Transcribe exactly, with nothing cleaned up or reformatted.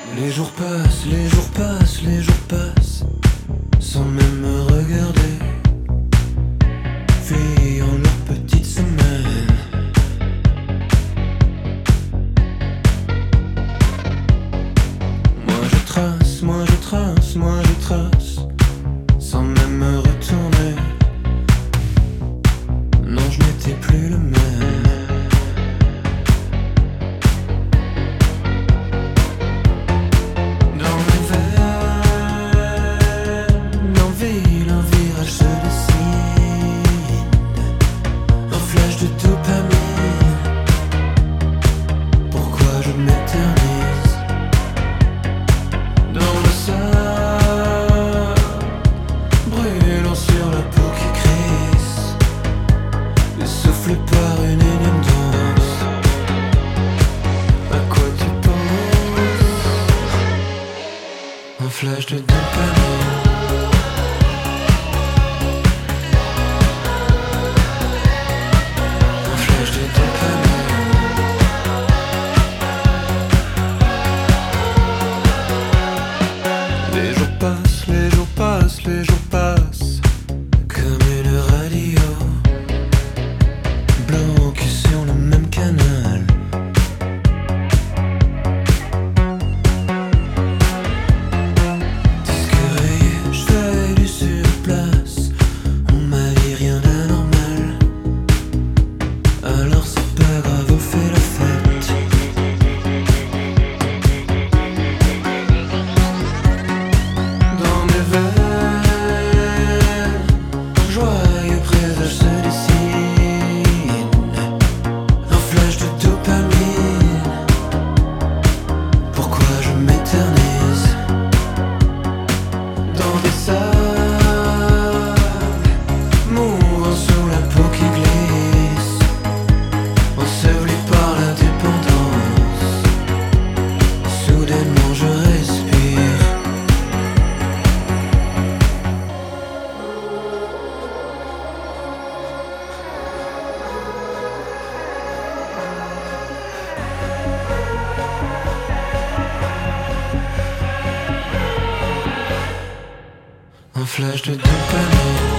Les jours passent, les jours passent, les jours passent, sans même me regarder, fuyant leur petite semaine. Moi je trace, moi je trace, moi je trace, sans même me retourner. Non, je n'étais plus le même. De dopamine, pourquoi je m'éternise dans le sable, brûlant sur la peau qui crisse, essoufflé par une énième danse. À quoi tu penses? Un flash de dopamine. Les jours passent, les jours passent, les jours passent, comme une radio bloquée sur le même canal. Disque rayé, je fais du surplace, on m'a dit rien d'anormal. Alors c'est pas grave, on fait la fête. Joyeux présage se dessine, un flash de dopamine. Pourquoi je m'éternise dans des sables, mourant sous la peau qui glisse, enseveli par la dépendance. Soudainement je respire. Un flash de dopamine.